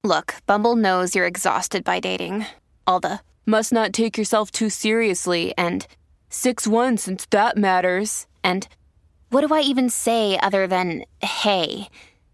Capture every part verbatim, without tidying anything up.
Look, Bumble knows you're exhausted by dating. All the must not take yourself too seriously and six one since that matters. And what do I even say other than hey?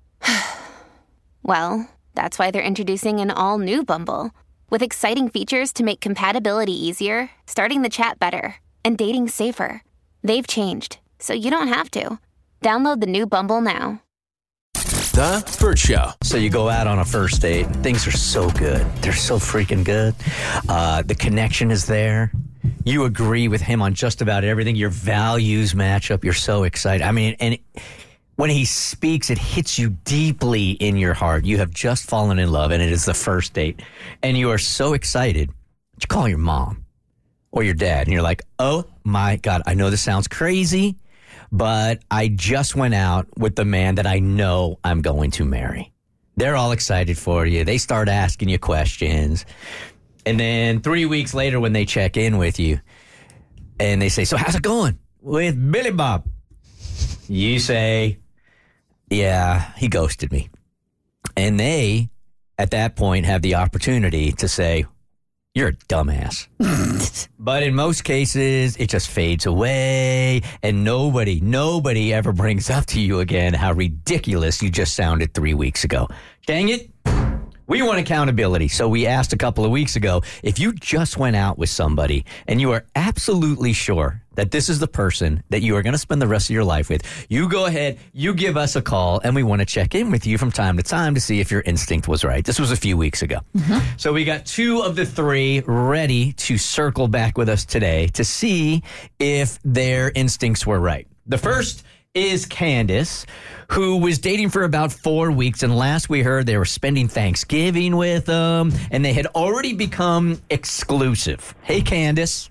Well, that's why they're introducing an all-new Bumble with exciting features to make compatibility easier, starting the chat better, and dating safer. They've changed, so you don't have to. Download the new Bumble now. The Bert Show. So you go out on a first date. Things are so good. They're so freaking good. Uh, the connection is there. You agree with him on just about everything. Your values match up. You're so excited. I mean, and when he speaks, it hits you deeply in your heart. You have just fallen in love, and it is the first date. And you are so excited. You call your mom or your dad, and you're like, oh, my God, I know this sounds crazy, but I just went out with the man that I know I'm going to marry. They're all excited for you. They start asking you questions. And then three weeks later when they check in with you and they say, so how's it going with Billy Bob? You say, yeah, he ghosted me. And they, at that point, have the opportunity to say, you're a dumbass. But in most cases, it just fades away, and nobody, nobody ever brings up to you again how ridiculous you just sounded three weeks ago. Dang it. We want accountability, so we asked a couple of weeks ago, if you just went out with somebody and you are absolutely sure that this is the person that you are going to spend the rest of your life with, you go ahead, you give us a call, and we want to check in with you from time to time to see if your instinct was right. This was a few weeks ago. Mm-hmm. So we got two of the three ready to circle back with us today to see if their instincts were right. The first is Candace, who was dating for about four weeks, and last we heard they were spending Thanksgiving with them, and they had already become exclusive. Hey, Candace.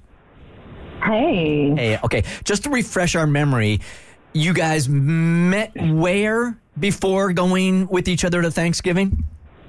Hey. Hey, okay. Just to refresh our memory, you guys met where before going with each other to Thanksgiving?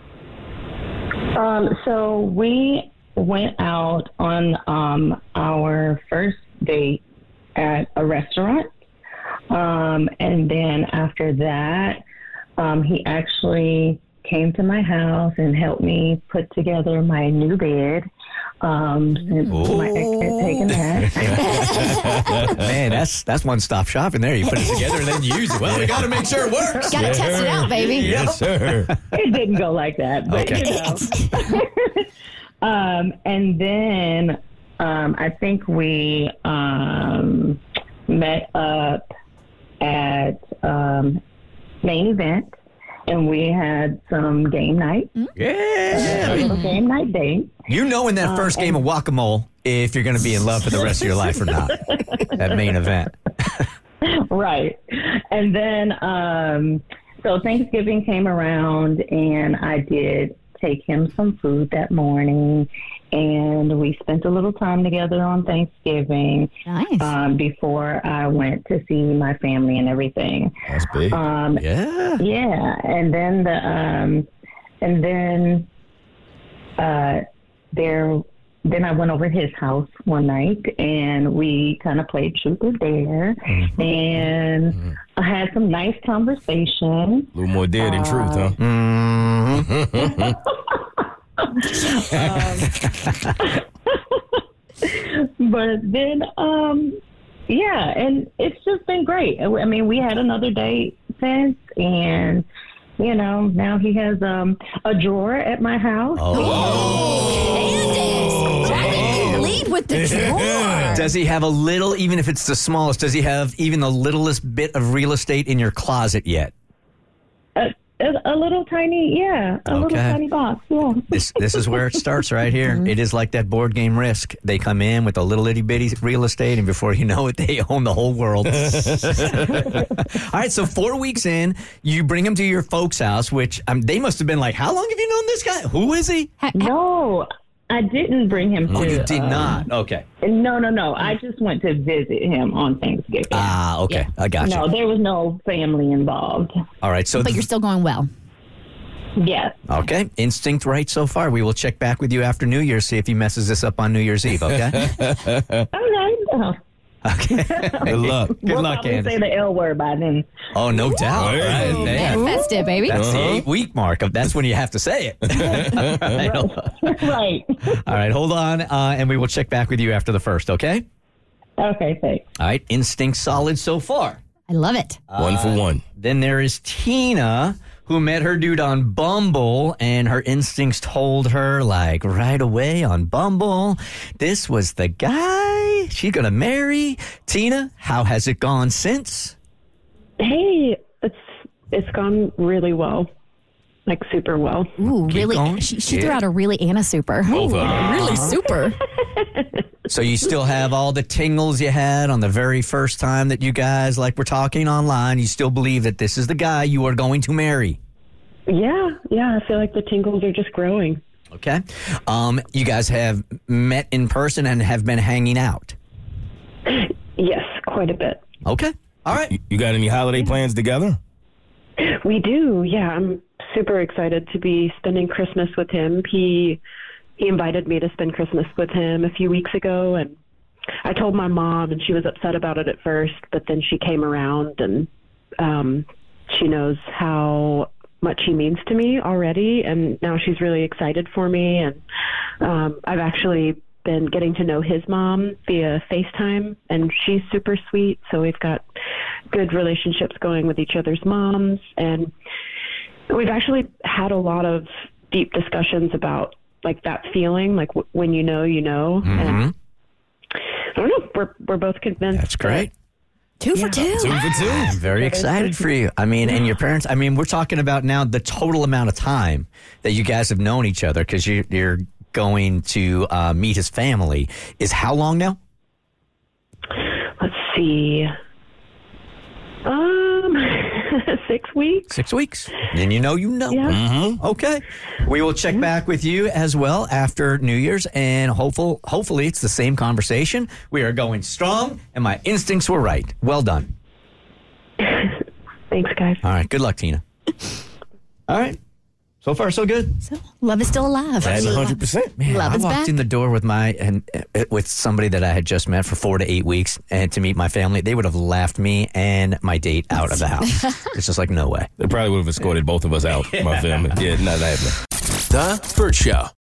Um, so we went out on um, our first date at a restaurant. Um, and then after that, um, he actually came to my house and helped me put together my new bed. Um, since my ex had taken that. Man, that's that's one stop shopping there. You put it together and then you use it. Well, we got to make sure it works. Got to test it out, baby. Yes, sir. It didn't go like that, but Okay. you know. um, and then um, I think we um, met up at um, Main Event, and we had some game night. Yeah. A little game night date. You know in that first Um, game of Whack-A-Mole if you're going to be in love for the rest of your life or not. That Main Event. Right. And then, um, so Thanksgiving came around, and I did take him some food that morning, and we spent a little time together on Thanksgiving. Nice. Um, before I went to see my family and everything. That's big. Um, Yeah. yeah, and then the um, and then uh, there. Then I went over to his house one night, and we kind of played truth or dare, Mm-hmm. and Mm-hmm. I had some nice conversation. A little more dead than truth, huh? Mm-hmm. But then, um, yeah, and it's just been great. I mean, we had another date since, and you know, now he has um, a drawer at my house. Candace, why didn't you lead with the drawer? Does he have a little, even if it's the smallest, does he have even the littlest bit of real estate in your closet yet? A, a, a little tiny, yeah, a little Okay. tiny box, yeah. This this is where it starts right here. It is like that board game Risk. They come in with a little itty bitty real estate, and before you know it, they own the whole world. All right, so four weeks in, you bring him to your folks' house, which um, they must have been like, how long have you known this guy? Who is he? No, I didn't bring him to. Oh, you did um, not. Okay. No, no, no. I just went to visit him on Thanksgiving. Ah, okay. I got you. No, there was no family involved. All right, so But you're still going well. Yes. okay, instinct right so far. We will check back with you after New Year's, see if he messes this up on New Year's Eve, okay? All right. Uh, Okay. Good luck. Good we'll luck, probably Candace. say the L word by then. Oh, no doubt. Hey. Right, man. Festive, baby. That's the Uh-huh. eight-week mark. Of, that's when you have to say it. All right, hold on. Right. All right, hold on, uh, and we will check back with you after the first, okay? Okay, thanks. All right, instinct solid so far. I love it. One for one. Then there is Tina, who met her dude on Bumble, and her instincts told her, like, right away on Bumble, this was the guy she's going to marry. Tina, how has it gone since? Hey, it's it's gone really well, like super well. Ooh, Keep really? going. She, she Yeah. threw out a really Anna super. Both of them. Really super. So you still have all the tingles you had on the very first time that you guys, like, were talking online. You still believe that this is the guy you are going to marry. Yeah, yeah. I feel like the tingles are just growing. Okay. Um, you guys have met in person and have been hanging out. Yes, quite a bit. Okay. All right. You- You got any holiday plans together? We do. Yeah, I'm super excited to be spending Christmas with him. He he invited me to spend Christmas with him a few weeks ago, and I told my mom, and she was upset about it at first, but then she came around, and um, she knows how much he means to me already, and now she's really excited for me. And um, I've actually been getting to know his mom via FaceTime, and she's super sweet, so we've got good relationships going with each other's moms, and we've actually had a lot of deep discussions about like that feeling, like w- when you know, you know. And I don't know, we're we're both convinced. That's great. Two for two. Two for two. I'm very excited for you. I mean, and your parents, I mean, we're talking about now the total amount of time that you guys have known each other, because you, you're going to uh, meet his family, is how long now? Let's see. Um, six weeks. Six weeks. And you know, you know. Yeah. Mm-hmm. Okay. We will check back with you as well after New Year's, and hopeful, hopefully it's the same conversation. We are going strong, and my instincts were right. Well done. Thanks, guys. All right. Good luck, Tina. All right. So far, so good. So, love is still alive. That's one hundred percent. Man, Love I is walked back. in the door with my and uh, with somebody that I had just met for four to eight weeks, and to meet my family, they would have laughed me and my date out of the house. It's just like, no way. They probably would have escorted both of us out, my family. Yeah, not happening. The Burt Show.